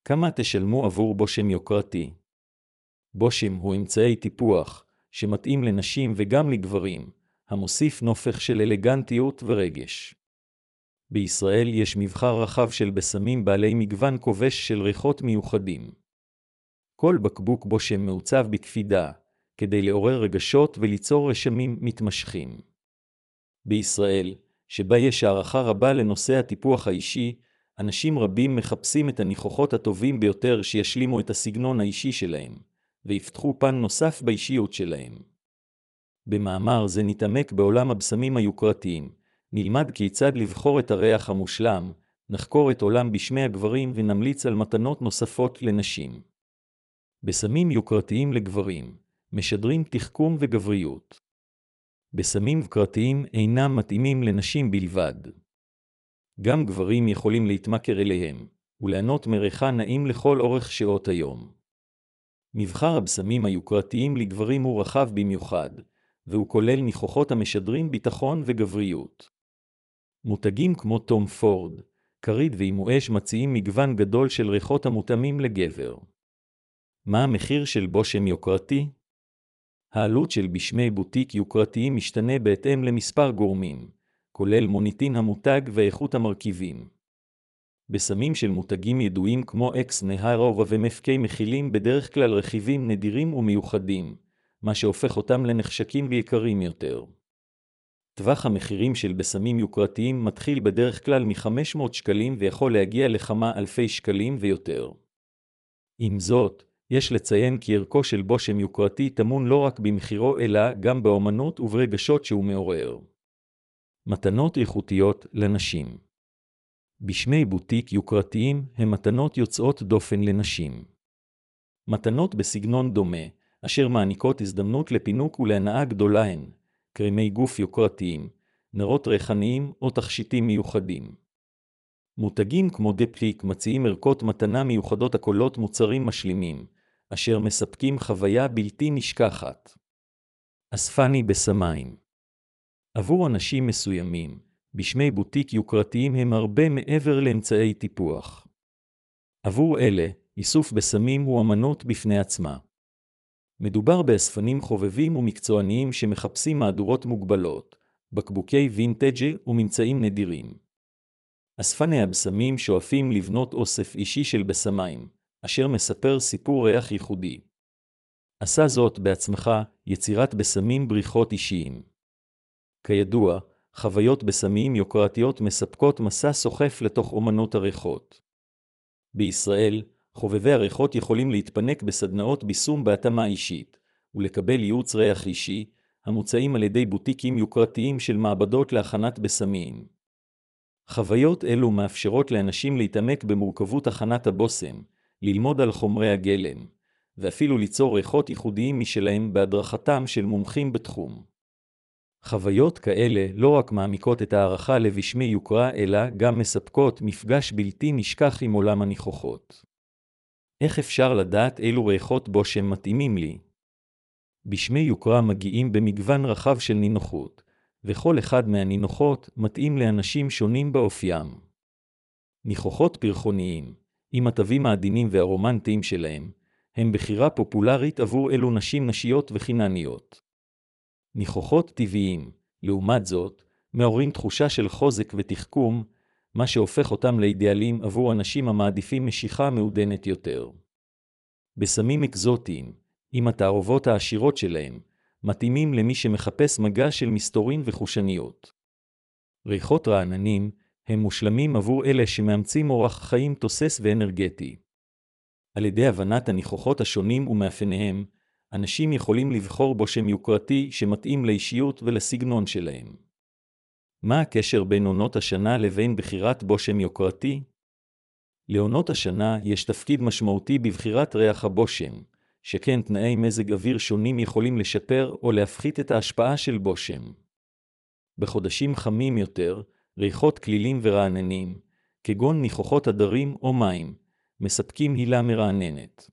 כמה תשלמו עבור בושם יוקרתי? בושם הוא אמצעי טיפוח שמתאים לנשים וגם לגברים, המוסיף נופך של אלגנטיות ורגש. בישראל יש מבחר רחב של בשמים בעלי מגוון כובש של ריחות מיוחדים. כל בקבוק בושם מעוצב בקפידה, כדי לעורר רגשות וליצור רשמים מתמשכים. בישראל, שבה יש הערכה רבה לנושא הטיפוח האישי, אנשים רבים מחפשים את הניחוחות הטובים ביותר שישלימו את הסגנון האישי שלהם, ויפתחו פן נוסף באישיות שלהם. במאמר זה נתעמק בעולם הבשמים היוקרתיים, נלמד כיצד לבחור את הריח המושלם, נחקור את עולם בשמי הגברים ונמליץ על מתנות נוספות לנשים. בשמים יוקרתיים לגברים, משדרים תחכום וגבריות. בשמים יוקרתיים אינם מתאימים לנשים בלבד. גם גברים יכולים להתמכר אליהם, וליהנות מריחה נעים לכל אורך שעות היום. מבחר הבשמים היוקרתיים לגברים הוא רחב במיוחד, והוא כולל ניחוחות המשדרים ביטחון וגבריות. מותגים כמו תום פורד, קריד ואימואש מציעים מגוון גדול של ריחות המותאמים לגבר. מה המחיר של בושם יוקרתי? העלות של בשמי בוטיק יוקרתיים משתנה בהתאם למספר גורמים, כולל מוניטין המותג ואיכות המרכיבים. בשמים של מותגים ידועים כמו אקס נהרובה ומפקי מכילים בדרך כלל רכיבים נדירים ומיוחדים, מה שהופך אותם לנחשקים ויקרים יותר. טווח המחירים של בשמים יוקרתיים מתחיל בדרך כלל מ-500 שקלים ויכול להגיע לכמה אלפי שקלים ויותר. עם זאת, יש לציין כי ערכו של בושם יוקרתי טמון לא רק במחירו אלא גם באמנות וברגשות שהוא מעורר. מתנות איכותיות לנשים. בשמי בוטיק יוקרתיים הם מתנות יוצאות דופן לנשים. מתנות בסגנון דומה, אשר מעניקות הזדמנות לפינוק ולהנאה גדולה הן, קרמי גוף יוקרתיים, נרות ריחניים או תכשיטים מיוחדים. מותגים כמו דפליק מציעים ערכות מתנה מיוחדות הכוללות מוצרים משלימים, אשר מספקים חוויה בלתי נשכחת. אספני בשמיים. עבור אנשים מסוימים, בשמי בוטיק יוקרתיים הם הרבה מעבר לאמצעי טיפוח. עבור אלה, איסוף בשמים הוא אמנות בפני עצמה. מדובר באספנים חובבים ומקצועניים שמחפשים מהדורות מוגבלות, בקבוקי וינטג' וממצאים נדירים. אספני הבשמים שואפים לבנות אוסף אישי של בשמים, אשר מספר סיפור ריח ייחודי. עשה זאת בעצמך יצירת בשמים בריחות אישיים. כידוע, חוויות בשמים יוקרתיות מספקות מסע סוחף לתוך אומנות הריחות. בישראל, חובבי הריחות יכולים להתפנק בסדנאות בישום בהתאמה אישית, ולקבל ייעוץ ריח אישי, המוצאים על ידי בוטיקים יוקרתיים של מעבדות להכנת בשמים. חוויות אלו מאפשרות לאנשים להתעמק במורכבות הכנת הבושם, ללמוד על חומרי הגלם, ואפילו ליצור ריחות ייחודיים משלהם בהדרכתם של מומחים בתחום. חוויות כאלה לא רק מעמיקות את הערכה לבשמי יוקרה, אלא גם מספקות מפגש בלתי נשכח עם עולם הניחוחות. איך אפשר לדעת אילו ריחות בושם מתאימים לי? בשמי יוקרה מגיעים במגוון רחב של נינוחות, וכל אחד מהנינוחות מתאים לאנשים שונים באופיים. ניחוחות פרחוניים, עם הטבים העדינים והרומנטיים שלהם, הם בחירה פופולרית עבור אלו נשים נשיות וחינניות. ניחוחות טבעיים, לעומת זאת, מעוררים תחושה של חוזק ותחכום, מה שהופך אותם לאידיאלים עבור אנשים המעדיפים משיכה מעודנת יותר. בשמים אקזוטיים, עם התערובות העשירות שלהם, מתאימים למי שמחפש מגע של מסתורין וחושניות. ריחות רעננים הם מושלמים עבור אלה שמאמצים אורח חיים תוסס ואנרגטי. על ידי הבנת הניחוחות השונים ומאפייניהם, אנשים יכולים לבחור בושם יוקרתי שמתאים לאישיות ולסגנון שלהם. מה הקשר בין עונות השנה לבין בחירת בושם יוקרתי? לעונות השנה יש תפקיד משמעותי בבחירת ריח הבושם, שכן תנאי מזג אוויר שונים יכולים לשפר או להפחית את ההשפעה של בושם. בחודשים חמים יותר, ריחות כלילים ורעננים, כגון ניחוחות הדרים או מים, מספקים הילה מרעננת.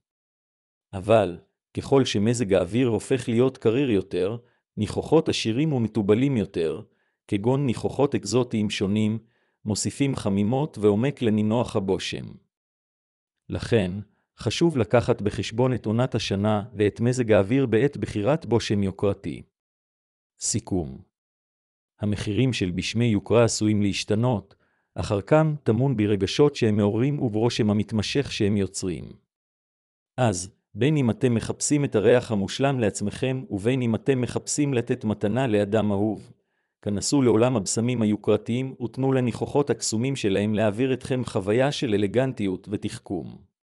אבל, ככל שמזג האוויר הופך להיות קריר יותר, ניחוחות עשירים ומטובלים יותר, כגון ניחוחות אקזוטיים שונים, מוסיפים חמימות ועומק לנינוח הבושם. לכן, חשוב לקחת בחשבון את עונת השנה ואת מזג האוויר בעת בחירת בושם יוקרתי. סיכום. המחירים של בשמי יוקרה עשויים להשתנות, אחר כך טמון ברגשות שהם מעוררים וברושם המתמשך שהם יוצרים. אז, בין אם אתם מחפשים את הריח המושלם לעצמכם ובין אם אתם מחפשים לתת מתנה לאדם אהוב, כנסו לעולם הבשמים היוקרתיים ותנו לניחוחות הקסומים שלהם להעביר אתכם חוויה של אלגנטיות ותחכום.